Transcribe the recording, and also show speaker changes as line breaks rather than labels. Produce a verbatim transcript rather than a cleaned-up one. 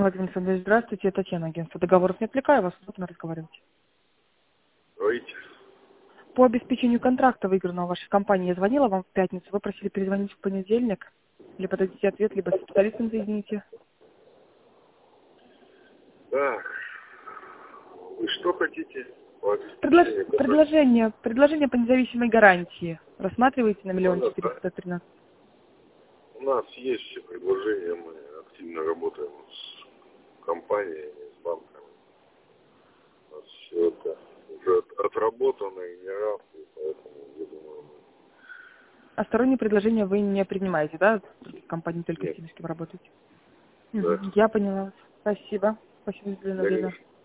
Владимир Александрович, здравствуйте. Это Татьяна, агентство договоров. Не отвлекаю вас, удобно разговаривать.
Говорите.
По обеспечению контракта, выигранного в вашей компании, я звонила вам в пятницу. Вы просили перезвонить в понедельник. Либо дадите ответ, либо с специалистом соедините.
Так. Вы что хотите?
Предлож... Предложение. Предложение по независимой гарантии. Рассматриваете на миллион четыреста тринадцать?
У нас есть все предложения, мы активно работаем с компаниями, с банками. У нас все это уже отработано и не раз, и поэтому, я думаю, мы...
А сторонние предложения вы не принимаете, да? В компании только
Нет.
с теми, с кем работаете?
Да.
Угу. Я поняла. Спасибо. Спасибо за время.